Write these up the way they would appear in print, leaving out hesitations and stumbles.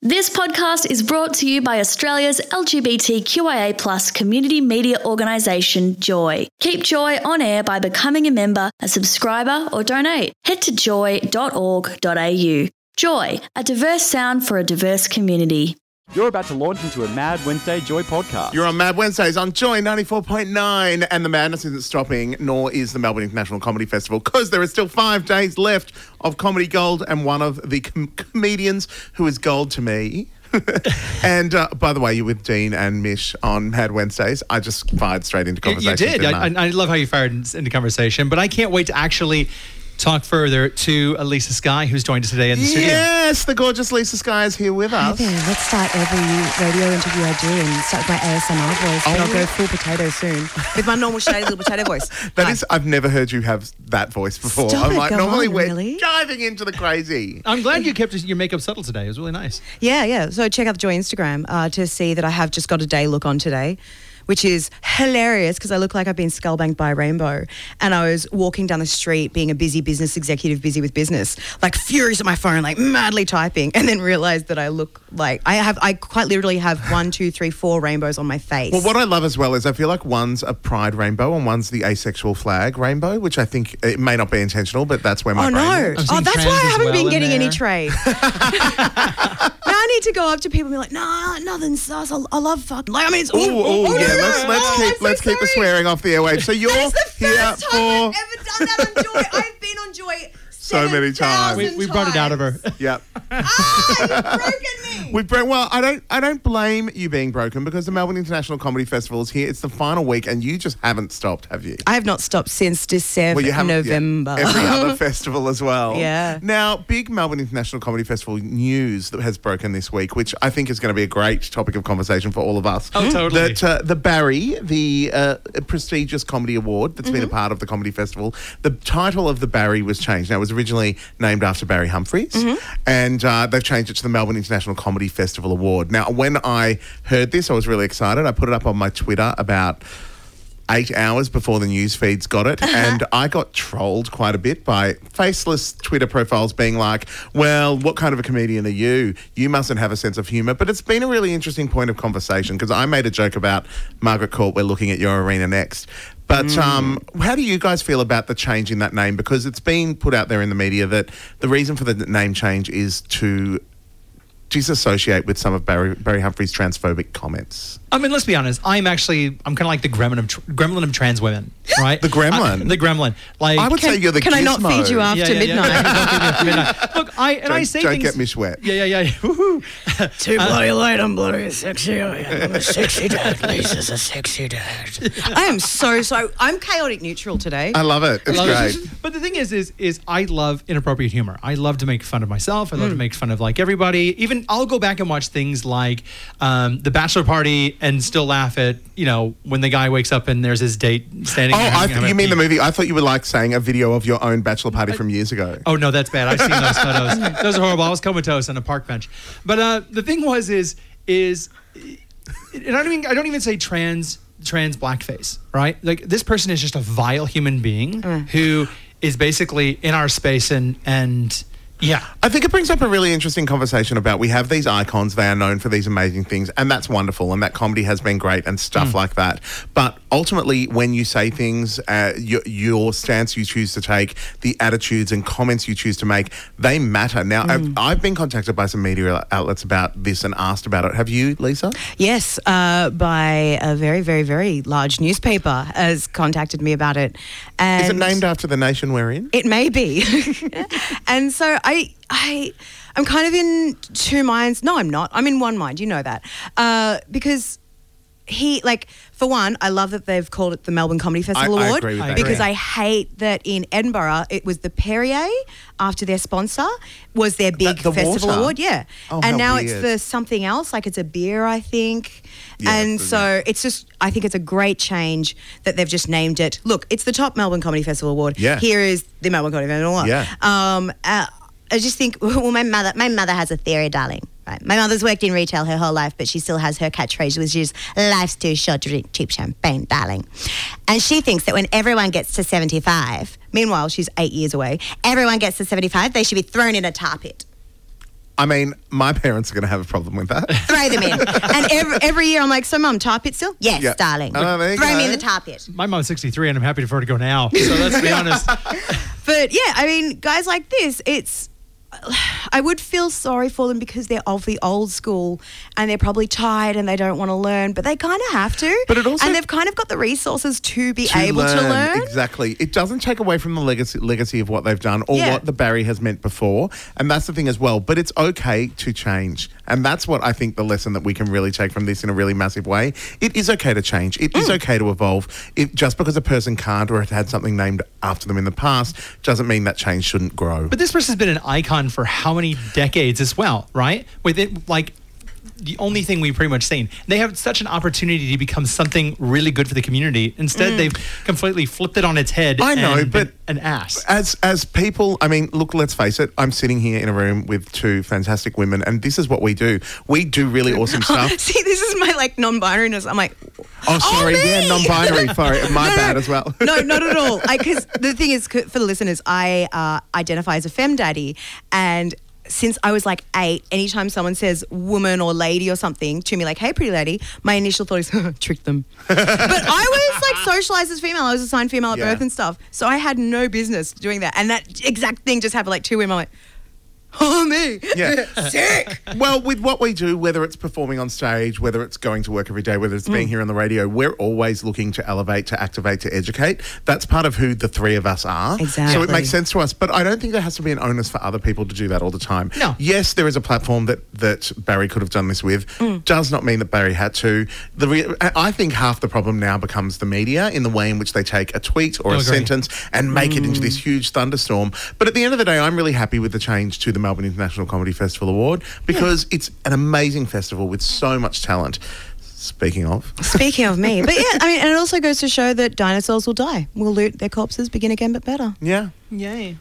This podcast is brought to you by Australia's LGBTQIA+ community media organisation, Joy. Keep Joy on air by becoming a member, a subscriber or donate. Head to joy.org.au. Joy, a diverse sound for a diverse community. You're about to launch into a Mad Wednesday Joy podcast. You're on Mad Wednesdays on Joy 94.9, and the madness isn't stopping, nor is the Melbourne International Comedy Festival, because there are still 5 days left of Comedy Gold, and one of the comedians who is gold to me. And by the way, you're with Dean and Mish on Mad Wednesdays. I just fired straight into conversation. You did. I love how you fired into conversation, but I can't wait to actually talk further to Lisa Sky, who's joined us today in the studio. Yes, the gorgeous Lisa Sky is here with us. Hi there. Let's start every radio interview I do and start with my ASMR voice, but I'll go full potato soon with my normal shady little potato voice. I've never heard you have that voice before. Stop it, go normally on, we're really? diving into the crazy. I'm glad you kept your makeup subtle today. It was really nice. Yeah. So check out the Joy Instagram to see that I have just got a day look on today, which is hilarious because I look like I've been skullbanked by a rainbow. And I was walking down the street being a busy business executive, busy with business, like furious at my phone, like madly typing, and then realised that I look like I quite literally have 1, 2, 3, 4 rainbows on my face. Well, what I love as well is I feel like one's a pride rainbow and one's the asexual flag rainbow, which I think it may not be intentional, but that's where my brain is. Oh, that's why I haven't been getting any trade. Now I need to go up to people and be like, nah, nothing sus. I love fuck. Like, I mean, it's let's keep the swearing off the airwaves. So you're That's the here first time for I've ever done that on Joy. I've been on Joy so many times. We brought it out of her. Yep. You've broken me. Well, I don't blame you being broken because the Melbourne International Comedy Festival is here. It's the final week, and you just haven't stopped, have you? I have not stopped since December, November. Yeah, every other festival as well. Yeah. Now, big Melbourne International Comedy Festival news that has broken this week, which I think is going to be a great topic of conversation for all of us. Oh, totally. That the Barry, the prestigious comedy award that's been a part of the comedy festival, the title of the Barry was changed. Now, it was originally named after Barry Humphries, and they've changed it to the Melbourne International Comedy Festival Award. Now, when I heard this, I was really excited. I put it up on my Twitter about 8 hours before the news feeds got it, and I got trolled quite a bit by faceless Twitter profiles being like, well, what kind of a comedian are you? You mustn't have a sense of humour. But it's been a really interesting point of conversation because I made a joke about Margaret Court, we're looking at your arena next. But how do you guys feel about the change in that name? Because it's been put out there in the media that the reason for the name change is to disassociate with some of Barry Humphries' transphobic comments. I mean, let's be honest. I'm kind of like the gremlin of trans women, right? The gremlin? The gremlin. Like, I would say you're the Can gizmo. I not feed you after midnight? Look, I say don't things. Don't get me wet. Yeah. Woohoo. Too bloody late, I'm bloody sexy. I'm a sexy dad. Lisa's a sexy dad. I am so I'm chaotic neutral today. I love it. It's great. But the thing is I love inappropriate humor. I love to make fun of myself. I love to make fun of like everybody. Even I'll go back and watch things like The Bachelor Party and still laugh at, when the guy wakes up and there's his date standing there. Oh, you mean the movie? I thought you were like saying a video of your own bachelor party from years ago. Oh, no, that's bad. I've seen those photos. Those are horrible. I was comatose on a park bench. But the thing was and I don't even say trans blackface, right? Like, this person is just a vile human being who is basically in our space and yeah. I think it brings up a really interesting conversation about we have these icons, they are known for these amazing things, and that's wonderful, and that comedy has been great and stuff like that. But ultimately, when you say things, your stance you choose to take, the attitudes and comments you choose to make, they matter. Now, I've been contacted by some media outlets about this and asked about it. Have you, Lisa? Yes, by a very, very, very large newspaper has contacted me about it. And is it named after the nation we're in? It may be. And so I'm kind of in two minds. No, I'm not. I'm in one mind. You know that. Because for one, I love that they've called it the Melbourne Comedy Festival Award. I agree with that. Because I hate that in Edinburgh, it was the Perrier, after their sponsor, was their big festival water? award. Yeah. Oh, and now weird. it's for something else, like it's a beer, I think. Yeah, and so it's just, I think it's a great change that they've just named it. Look, it's the top Melbourne Comedy Festival Award. Yeah. Here is the Melbourne Comedy Festival Award. Yeah. I just think, well, my mother has a theory, darling. Right. My mother's worked in retail her whole life, but she still has her catchphrase, which is, life's too short to drink cheap champagne, darling. And she thinks that when everyone gets to 75, meanwhile, she's 8 years away, everyone gets to 75, they should be thrown in a tar pit. I mean, my parents are going to have a problem with that. Throw them in. And every year I'm like, so Mum, tar pit still? Yes, Yeah. darling. Oh, there you Throw me go. in the tar pit. My mom's 63 and I'm happy for her to go now. So let's be honest. But yeah, I mean, guys like this, I would feel sorry for them because they're of the old school and they're probably tired and they don't want to learn, but they kind of have to. But it also- and they've kind of got the resources to be able to learn. Exactly. It doesn't take away from the legacy of what they've done or Yeah. what the Barry has meant before. And that's the thing as well. But it's okay to change. And that's what I think the lesson that we can really take from this in a really massive way. It is okay to change. It is okay to evolve. Just because a person can't or has had something named after them in the past doesn't mean that change shouldn't grow. But this person's been an icon for how many decades as well, right? With it, like, the only thing we've pretty much seen. They have such an opportunity to become something really good for the community. Instead, they've completely flipped it on its head. I know, and but been an ass. As people, I mean, look, let's face it, I'm sitting here in a room with two fantastic women, and this is what we do. We do really awesome stuff. See, this is my like non-binariness. I'm like, Oh, sorry, me! yeah, non-binary. Sorry, my No, bad as well. No, not at all. Because the thing is, for the listeners, I identify as a femdaddy, and since I was like 8, anytime someone says woman or lady or something to me, like, hey, pretty lady, my initial thought is, trick them. But I was like socialized as female. I was assigned female at Yeah. birth and stuff. So I had no business doing that. And that exact thing just happened, like 2 women. I'm like, oh, me. Yeah. Sick. Well, with what we do, whether it's performing on stage, whether it's going to work every day, whether it's being here on the radio, we're always looking to elevate, to activate, to educate. That's part of who the three of us are. Exactly. So it makes sense to us. But I don't think there has to be an onus for other people to do that all the time. No. Yes, there is a platform that Barry could have done this with. Does not mean that Barry had to. I think half the problem now becomes the media in the way in which they take a tweet or a Agree. sentence and make it into this huge thunderstorm. But at the end of the day, I'm really happy with the change to the Melbourne International Comedy Festival Award because it's an amazing festival with so much talent. Speaking of. Speaking of me. But yeah, I mean, and it also goes to show that dinosaurs will die. We'll loot their corpses, begin again, but better. Yeah. Yay.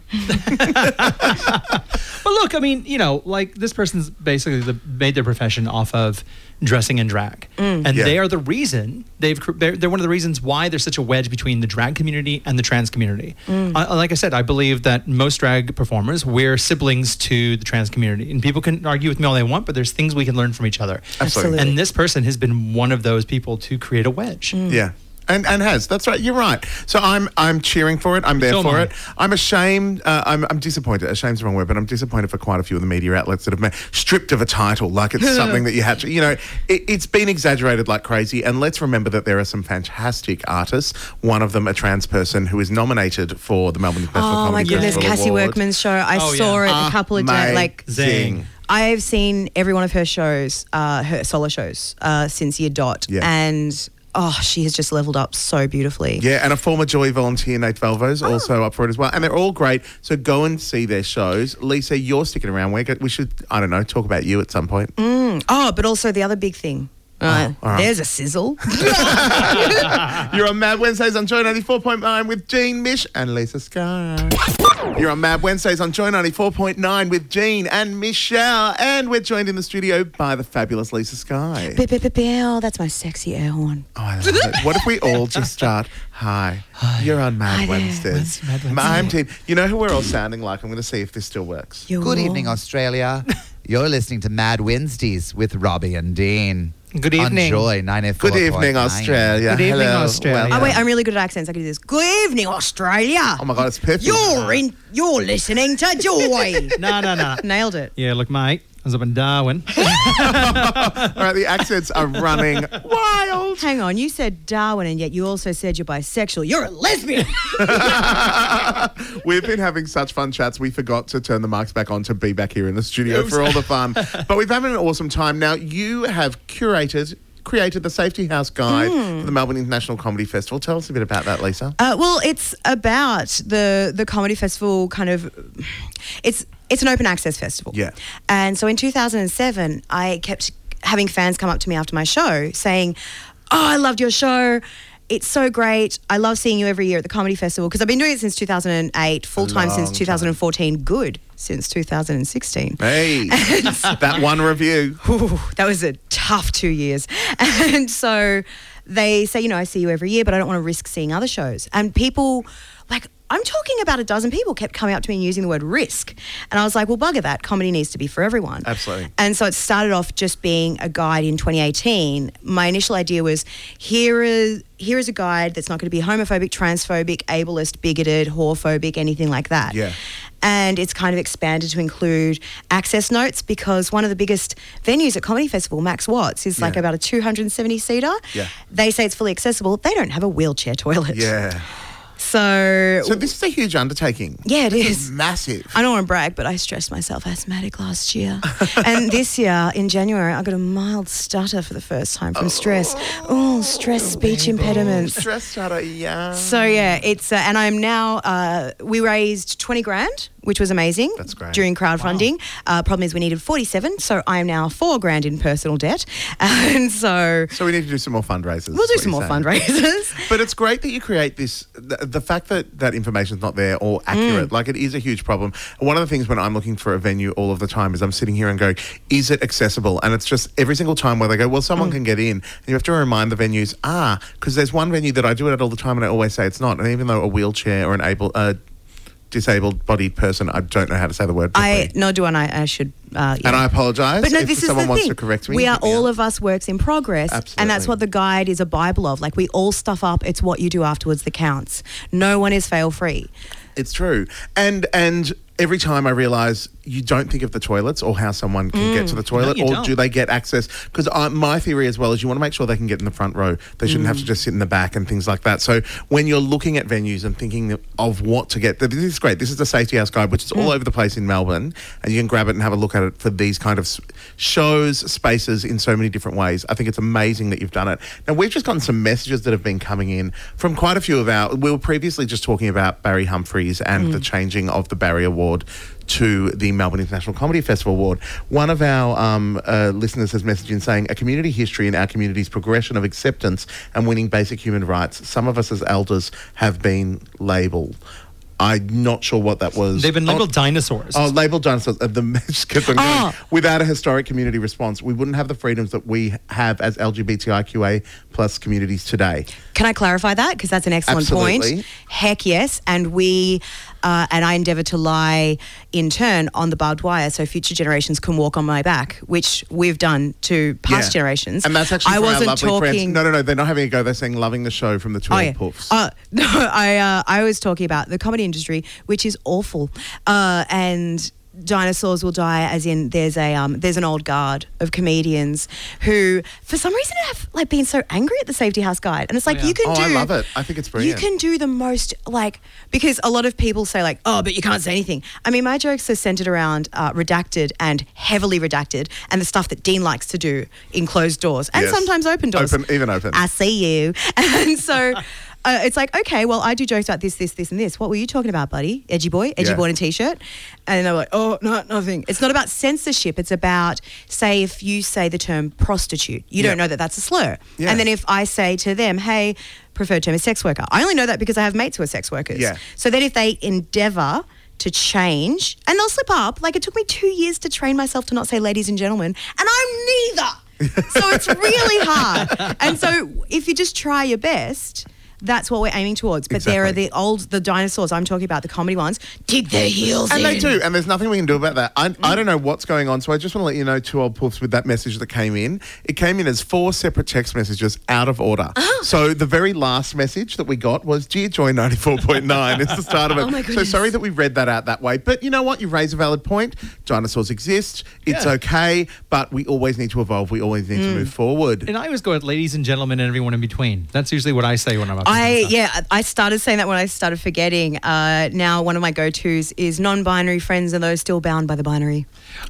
But look, I mean, you know, like this person's basically made their profession off of dressing in drag. And Yeah. they are the reason, they're one of the reasons why there's such a wedge between the drag community and the trans community. Like I said, I believe that most drag performers, we're siblings to the trans community. And people can argue with me all they want, but there's things we can learn from each other. Absolutely. And this person has been one of those people to create a wedge. Yeah. And has. That's right. You're right. So I'm cheering for it. I'm there So for am I. it. I'm ashamed. I'm disappointed. Ashamed's the wrong word, but I'm disappointed for quite a few of the media outlets that have stripped of a title like it's something that you had to. You know, it's been exaggerated like crazy. And let's remember that there are some fantastic artists. One of them, a trans person who is nominated for the Melbourne International Oh my Comedy goodness, Festival Cassie Award. Workman's show. I Oh, saw yeah. it a couple of days. Like, Amazing. I've seen every one of her shows, her solo shows, since Year Dot. Yeah. And she has just leveled up so beautifully. Yeah, and a former Joy volunteer, Nate Valvo's also up for it as well. And they're all great. So go and see their shows. Lisa, you're sticking around. We should, I don't know, talk about you at some point. But also the other big thing. all right. There's a sizzle. You're on Mad Wednesdays on Joy 94.9 with Jean, Mish and Lisa Sky. You're on Mad Wednesdays on Joy 94.9 with Jean and Michelle. And we're joined in the studio by the fabulous Lisa Sky. Bill, that's my sexy air horn. Oh, I love it. What if we all just start, hi, you're on Mad Hi there. Wednesdays. Mad Wednesday. I'm team. You know who we're all sounding like? I'm going to see if this still works. Good evening, Australia. You're listening to Mad Wednesdays with Robbie and Dean. Good evening. On Joy 94.9. Good evening, Australia. Good evening, Hello. Australia. Welcome. Oh wait, I'm really good at accents. I can do this. Good evening, Australia. Oh my God, it's perfect. You're listening to Joy. No. Nailed it. Yeah, look, mate. I was up in Darwin. All right, the accents are running wild. Hang on, you said Darwin and yet you also said you're bisexual. You're a lesbian. We've been having such fun chats. We forgot to turn the mics back on to be back here in the studio for all the fun. But we've had an awesome time. Now, you have created the Safety House Guide for the Melbourne International Comedy Festival. Tell us a bit about that, Lisa. Well, it's about the comedy festival kind of... It's an open access festival. Yeah. And so in 2007, I kept having fans come up to me after my show saying, oh, I loved your show. It's so great. I love seeing you every year at the comedy festival because I've been doing it since 2008, full-time since long 2014, good since 2016. Hey, that one review. Ooh, that was a tough 2 years. And so they say, I see you every year, but I don't want to risk seeing other shows. And people, like, I'm talking about a dozen people kept coming up to me and using the word risk. And I was like, well, bugger that. Comedy needs to be for everyone. Absolutely. And so it started off just being a guide in 2018. My initial idea was here is a guide that's not going to be homophobic, transphobic, ableist, bigoted, whorephobic, anything like that. Yeah. And it's kind of expanded to include access notes because one of the biggest venues at Comedy Festival, Max Watts, is like about a 270-seater. Yeah. They say it's fully accessible. They don't have a wheelchair toilet. Yeah. So this is a huge undertaking. Yeah, it This is. massive. I don't want to brag, but I stressed myself asthmatic last year. And this year, in January, I got a mild stutter for the first time from stress. Stress, speech impediments. Stress starter, yeah. So, yeah, it's, and I'm now, we raised 20 grand, which was amazing. That's great. During crowdfunding. Problem is we needed 47, so I am now 4 grand in personal debt. And so we need to do some more fundraisers. we'll do some more fundraisers. But it's great that you create this, the fact that information's not there or accurate, like it is a huge problem. One of the things when I'm looking for a venue all of the time is I'm sitting here and going, is it accessible? And it's just every single time where they go, well, someone can get in. And you have to remind the venues, because there's one venue that I do it at all the time and I always say it's not. And even though a wheelchair or an disabled-bodied person, I don't know how to say the word properly. I should. Yeah. And I apologise. But no, if this is someone the wants thing. to correct me. We are hit me all up. of us works in progress. Absolutely. And that's what the guide is a Bible of. Like we all stuff up. It's what you do afterwards that counts. No one is fail-free. It's true. And every time I realise you don't think of the toilets or how someone can get to the toilet, you or don't. do they get access? Because my theory as well is you want to make sure they can get in the front row. They shouldn't have to just sit in the back and things like that. So when you're looking at venues and thinking of what to get, this is great. This is the Safety House Guide, which is all over the place in Melbourne, and you can grab it and have a look at it for these kind of shows, spaces in so many different ways. I think it's amazing that you've done it. Now, we've just gotten some messages that have been coming in from quite a few of we were previously just talking about Barry Humphries and the changing of the Barry Award to the Melbourne International Comedy Festival Award. One of our listeners has messaged in saying, a community history in our community's progression of acceptance and winning basic human rights. Some of us as elders have been labelled. I'm not sure what that was. They've been labelled dinosaurs. Oh, labelled dinosaurs. Just kept on going. Without a historic community response, we wouldn't have the freedoms that we have as LGBTIQA plus communities today. Can I clarify that? Because that's an excellent Absolutely. point. Heck yes. And we, and I endeavour to lie in turn on the barbed wire so future generations can walk on my back, which we've done to past generations. And that's actually I for wasn't our lovely talking. friends. No, they're not having a go. They're saying loving the show from the Two Old Puffs. No, I was talking about the comedy industry, which is awful. And dinosaurs will die, as in there's an old guard of comedians who for some reason have like been so angry at the Safety House Guide, and it's like you can do. I love it. I think it's brilliant. You can do the most, like, because a lot of people say like, oh, but you can't say anything. I mean, my jokes are centered around redacted and heavily redacted, and the stuff that Dean likes to do in closed doors and Yes. sometimes open doors. Even open. I see you, and so. It's like, okay, well, I do jokes about this, and this. What were you talking about, buddy? Edgy boy in a T-shirt? And they're like, oh, no, nothing. It's not about censorship. It's about, say, if you say the term prostitute, you don't know that that's a slur. Yeah. And then if I say to them, hey, preferred term is sex worker. I only know that because I have mates who are sex workers. Yeah. So then if they endeavour to change, and they'll slip up. Like, it took me 2 years to train myself to not say ladies and gentlemen, and I'm neither. So it's really hard. And so if you just try your best, that's what we're aiming towards. But there are the dinosaurs I'm talking about, the comedy ones, dig their heels in. And they do, and there's nothing we can do about that. I don't know wwhat's going on, so I just want to let you know, Two Old Puffs, with that message that came in. It came in as 4 separate text messages out of order. So the very last message that we got was, Dear Joy 94.9. It's the start of it. Oh my So goodness. sorry that we read that out that way. But you know what? You raise a valid point. Dinosaurs exist. It's okay, but we always need to evolve. We always need to move forward. And I always go with ladies and gentlemen and everyone in between. That's usually what I say when I'm up. I started saying that when I started forgetting. Now one of my go-tos is non-binary friends and those still bound by the binary.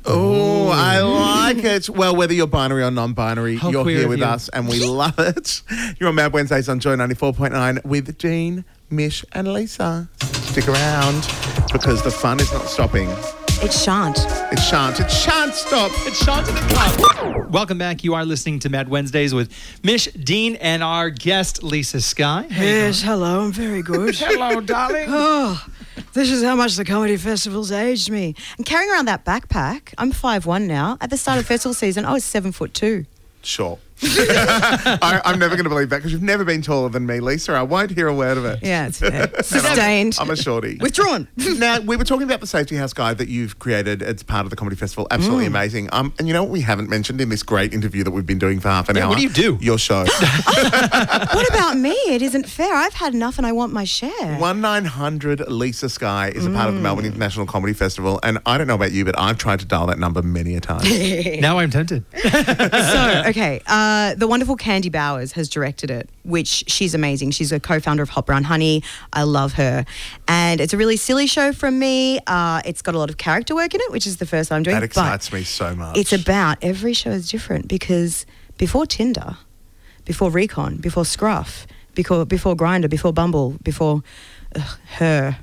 Oh, I like it. Well, whether you're binary or non-binary, How you're queer here of with you. us and we love it. You're on Mad Wednesdays on Joy 94.9 with Dean, Mish and Lisa. Stick around because the fun is not stopping. It shan't. It shan't stop. It's Sean to the club. Welcome back. You are listening to Mad Wednesdays with Mish, Dean, and our guest, Lisa Sky. Yes, hello, I'm very good. Hello, darling. Oh, this is how much the comedy festival's aged me. And carrying around that backpack, I'm 5'1" now. At the start of festival season, I was 7'2". Sure. I'm never going to believe that because you've never been taller than me, Lisa. I won't hear a word of it. Yeah, it's fair. Sustained. I'm a shorty. Withdrawn. Now, we were talking about the Safety House guide that you've created as part of the Comedy Festival. Absolutely amazing. And you know what we haven't mentioned in this great interview that we've been doing for half an hour? What do you do? Your show. What about me? It isn't fair. I've had enough and I want my share. 1-900 Lisa Sky is a part of the Melbourne International Comedy Festival. And I don't know about you, but I've tried to dial that number many a time. Now I'm tempted. So, okay, the wonderful Candy Bowers has directed it, which she's amazing. She's a co-founder of Hot Brown Honey. I love her. And it's a really silly show from me. It's got a lot of character work in it, which is the first I'm doing. That excites me so much. It's about, every show is different because before Tinder, before Recon, before Scruff, before Grindr, before Bumble, before her.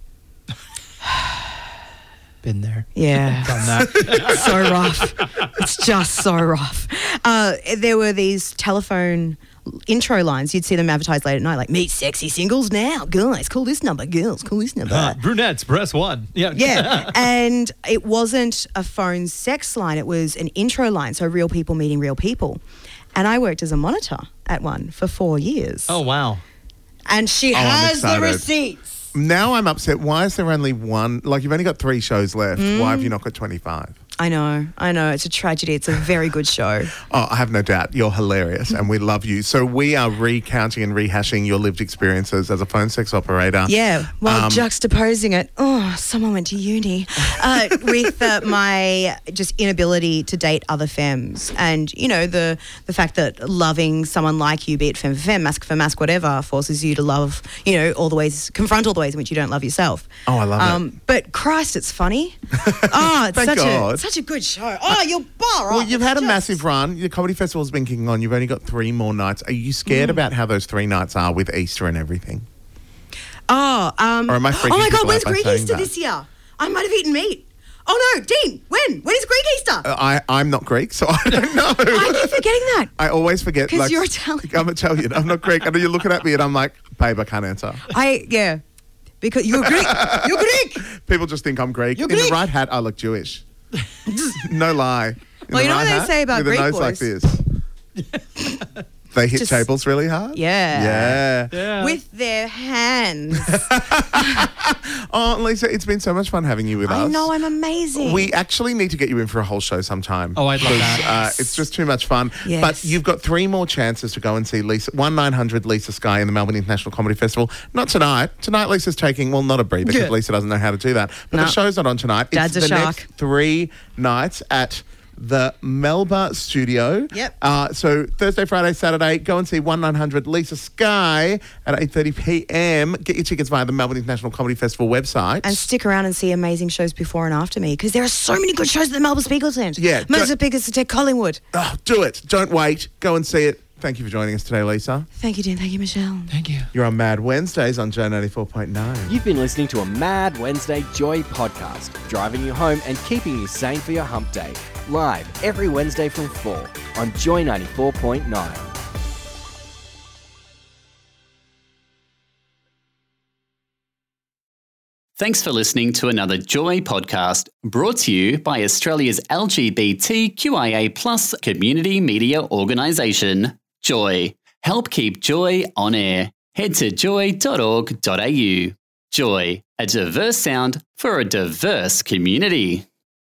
Been there. Yeah. Done that. So rough. It's just so rough. There were these telephone intro lines. You'd see them advertised late at night, like, meet sexy singles now. Guys, call this number. Girls, call this number. Brunettes, press 1. Yeah. Yeah. And it wasn't a phone sex line. It was an intro line. So real people meeting real people. And I worked as a monitor at one for 4 years. Oh, wow. And she I'm has the excited. receipts. Now I'm upset. Why is there only one? Like, you've only got 3 shows left. Why have you not got 25? I know. It's a tragedy. It's a very good show. Oh, I have no doubt. You're hilarious and we love you. So we are recounting and rehashing your lived experiences as a phone sex operator. Yeah, while juxtaposing it, someone went to uni, with my just inability to date other femmes. And, you know, the fact that loving someone like you, be it femme for femme, masc for masc, whatever, forces you to love, you know, confront all the ways in which you don't love yourself. Oh, I love it. But Christ, it's funny. Oh, it's Thank God. such a good show. Oh, you're bar. Well, you've had a massive run. Your comedy festival's been kicking on. You've only got 3 more nights. Are you scared about how those 3 nights are with Easter and everything? Oh, Or am I freaking oh my God, people when's out by Greek saying Easter that? this year? I might have eaten meat. Oh no, Dean, when? When is Greek Easter? I'm not Greek, so I don't know. I keep forgetting that. I always forget. 'Cause you're Italian. I'm Italian. I'm not Greek. I know you're looking at me and I'm like, babe, I can't answer. Because you're Greek. You're Greek. People just think I'm Greek. You're In Greek. the right hat, I look Jewish. No lie. In Well, the you know right what they hat, say about with Greek a nose boys? like this. They hit Just- tables really hard? Yeah. Yeah. With their hands. Oh, Lisa, it's been so much fun having you with us. I know, I'm amazing. We actually need to get you in for a whole show sometime. Oh, I'd love that. It's just too much fun. Yes. But you've got 3 more chances to go and see Lisa. 1-900 Lisa Sky in the Melbourne International Comedy Festival. Not tonight. Tonight, Lisa's taking, well, not a breather because Yeah. Lisa doesn't know how to do that. But No. the show's not on tonight. Dad's it's a the shark. next 3 nights at the Melba Studio. Yep. So Thursday, Friday, Saturday, go and see 1-900 Lisa Sky at 8:30 p.m. Get your tickets via the Melbourne International Comedy Festival website. And stick around and see amazing shows before and after me because there are so many good shows at the Melbourne Spiegel Centre. Yeah, Most of the biggest to Collingwood. Oh, do it. Don't wait. Go and see it. Thank you for joining us today, Lisa. Thank you, Dean. Thank you, Michelle. Thank you. You're on Mad Wednesdays on Joe 94.9. You've been listening to a Mad Wednesday Joy podcast, driving you home and keeping you sane for your hump day. Live every Wednesday from 4 on Joy 94.9. Thanks for listening to another Joy podcast brought to you by Australia's LGBTQIA+ community media organisation, Joy. Help keep Joy on air. Head to joy.org.au. Joy, a diverse sound for a diverse community.